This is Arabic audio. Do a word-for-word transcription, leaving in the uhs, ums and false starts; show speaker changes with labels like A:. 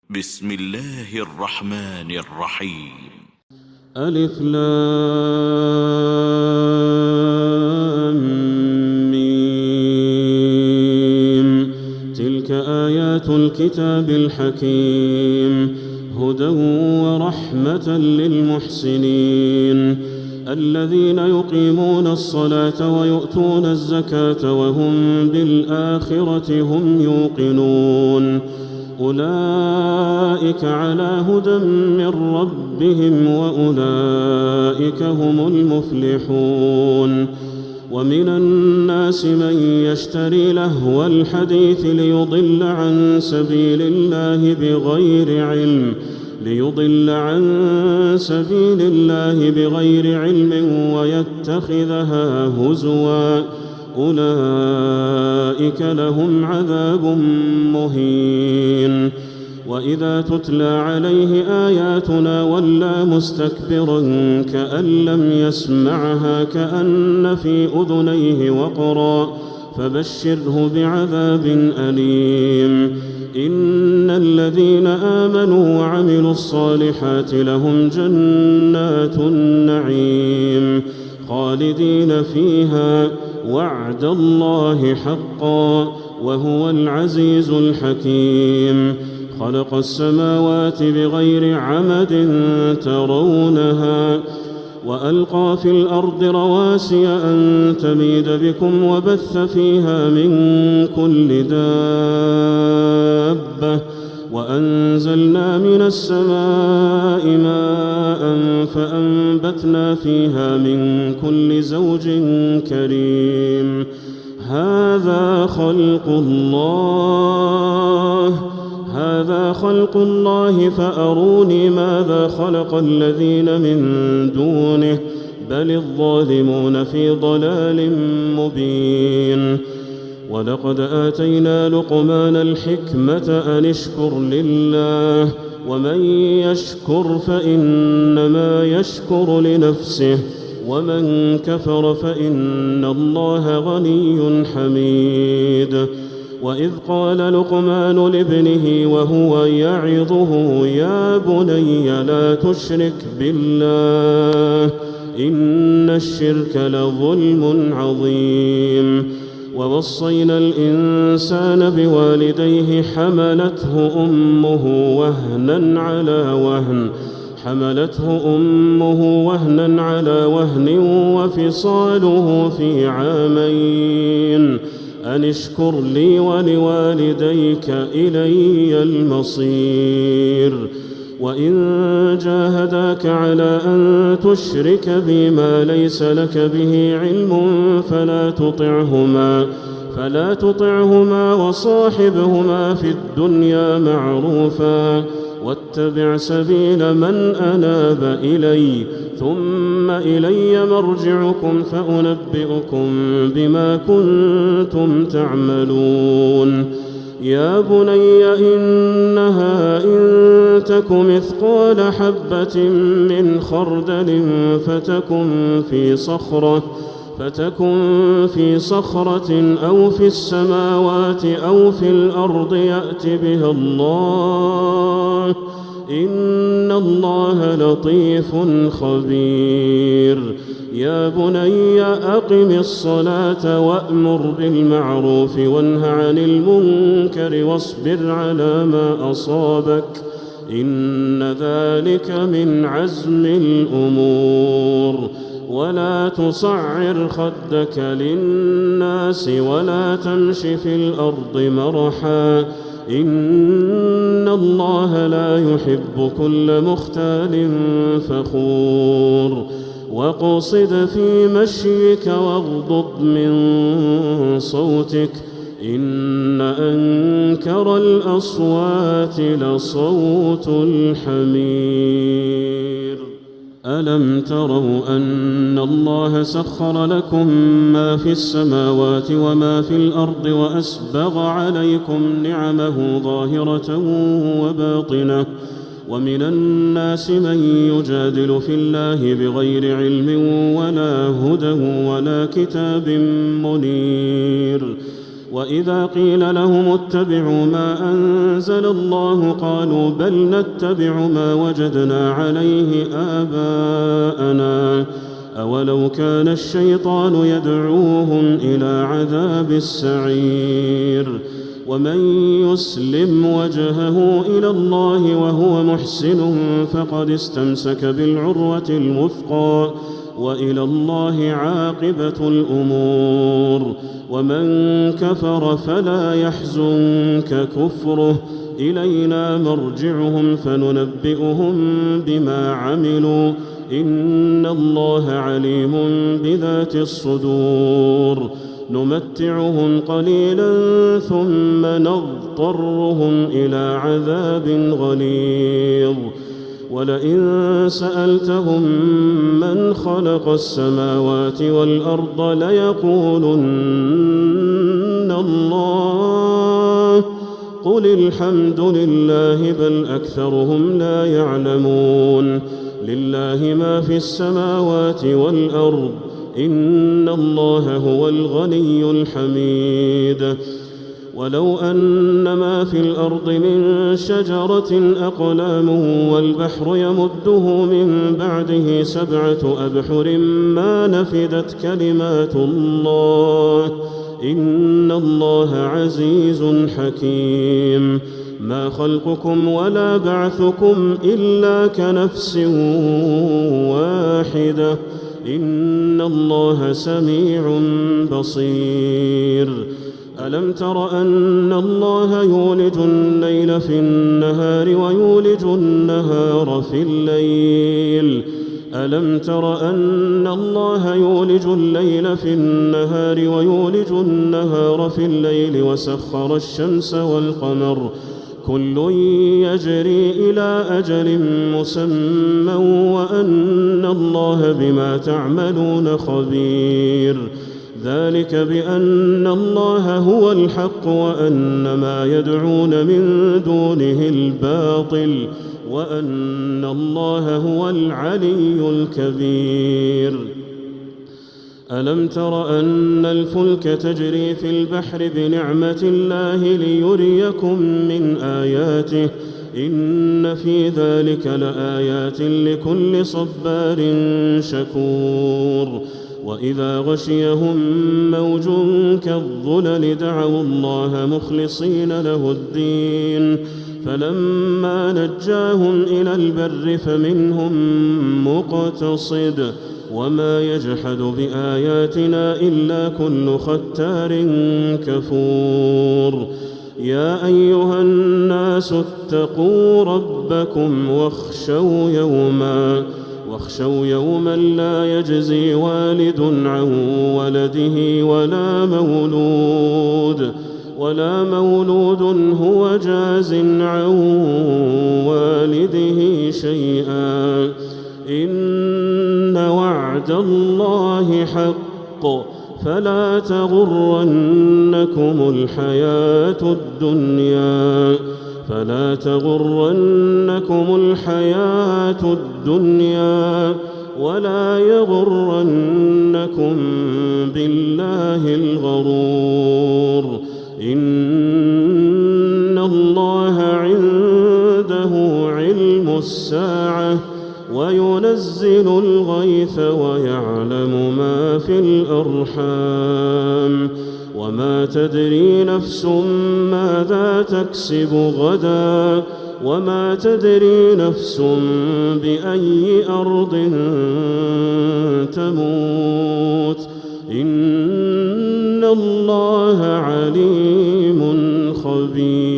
A: بسم الله الرحمن الرحيم.
B: ألف لام ميم. تلك آيات الكتاب الحكيم هدى ورحمة للمحسنين الذين يقيمون الصلاة ويؤتون الزكاة وهم بالآخرة هم يوقنون أولئك على هدى من ربهم وأولئك هم المفلحون. ومن الناس من يشتري لهو الحديث ليضل عن سبيل الله بغير علم ليضل عن سبيل الله بغير علم ويتخذها هزوا أولئك لهم عذاب مهين. وإذا تتلى عليه آياتنا ولى مستكبرا كأن لم يسمعها كأن في أذنيه وقرا فبشره بعذاب أليم. إن الذين آمنوا وعملوا الصالحات لهم جنات النعيم خالدين فيها وعد الله حقا وهو العزيز الحكيم. خلق السماوات بغير عمد ترونها وألقى في الأرض رواسي أن تميد بكم وبث فيها من كل دابة وأنزلنا من السماء ماء فأنبتنا فيها من كل زوج كريم. هذا خلق الله هذا خلق الله فأروني ماذا خلق الذين من دونه بل الظالمون في ضلال مبين. ولقد آتينا لقمان الحكمة أن اشكر لله ومن يشكر فإنما يشكر لنفسه ومن كفر فإن الله غني حميد. وإذ قال لقمان لابنه وهو يعظه يا بني لا تشرك بالله إن الشرك لظلم عظيم. ووصينا الإنسان بوالديه حملته أمه وهنا على وهن حملته أمه وهنا على وهن وفصاله في عامين أن اشكر لي ولوالديك إلي المصير. وإن جاهداك على أن تشرك بي ما ليس لك به علم فلا تطعهما فلا تطعهما وصاحبهما في الدنيا معروفا واتبع سبيل من أناب إلي ثم إلي مرجعكم فأنبئكم بما كنتم تعملون. يا بني إنها إن تك مثقال حبة من خردل فتكن في صخرة فتكن في صخرة أو في السماوات أو في الأرض يأت بها الله إن الله لطيف خبير. يا بني أقم الصلاة وأمر بالمعروف وانه عن المنكر واصبر على ما أصابك إن ذلك من عزم الأمور. ولا تصعر خدك للناس ولا تمش في الأرض مرحا إن الله لا يحب كل مختال فخور. واقصد في مشيك واغضض من صوتك إن أنكر الأصوات لصوت الحمير. ألم تروا أن الله سخر لكم ما في السماوات وما في الأرض وأسبغ عليكم نعمه ظاهرة وباطنة ومن الناس من يجادل في الله بغير علم ولا هدى ولا كتاب منير وإذا قيل لهم اتبعوا ما أنزل الله قالوا بل نتبع ما وجدنا عليه آباءنا أولو كان الشيطان يدعوهم إلى عذاب السعير ومن يسلم وجهه إلى الله وهو محسن فقد استمسك بالعروة الوثقى وإلى الله عاقبة الأمور ومن كفر فلا يحزنك كفره إلينا مرجعهم فننبئهم بما عملوا إن الله عليم بذات الصدور نمتعهم قليلا ثم نضطرهم إلى عذاب غليظ ولئن سألتهم من خلق السماوات والأرض ليقولن الله قل الحمد لله بل أكثرهم لا يعلمون لله ما في السماوات والأرض إن الله هو الغني الحميد ولو أن ما في الأرض من شجرة أقلام والبحر يمده من بعده سبعة أبحر ما نفدت كلمات الله إن الله عزيز حكيم ما خلقكم ولا بعثكم إلا كنفس واحدة إن الله سميع بصير ألم تر أن الله يولج الليل في النهار ويولج النهار في الليل ألم تر أن الله يولج الليل في النهار ويولج النهار في الليل وسخر الشمس والقمر كل يجري إلى أجل مسمى وأن الله بما تعملون خبير ذلك بأن الله هو الحق وأن ما يدعون من دونه الباطل وأن الله هو العلي الكبير ألم تر أن الفلك تجري في البحر بنعمة الله ليريكم من آياته إن في ذلك لآيات لكل صبار شكور وإذا غشيهم موج كالظلل دعوا الله مخلصين له الدين فلما نجاهم إلى البر فمنهم مقتصد وما يجحد بآياتنا إلا كل ختار كفور يا أيها الناس اتقوا ربكم واخشوا يوما واخشوا يوما لا يجزي والد عن ولده ولا مولود ولا مولود هو جاز عن والده شيئا إن وعد الله حق فلا تغرنكم الحياة الدنيا فلا تغرنكم الحياة الدنيا ولا يغرنكم بالله الغرور إن الله عنده علم الساعة وينزل الغيث ويعلم ما في الأرحام وما تدري نفس ماذا تكسب غدا وما تدري نفس بأي أرض تموت إن الله عليم خبير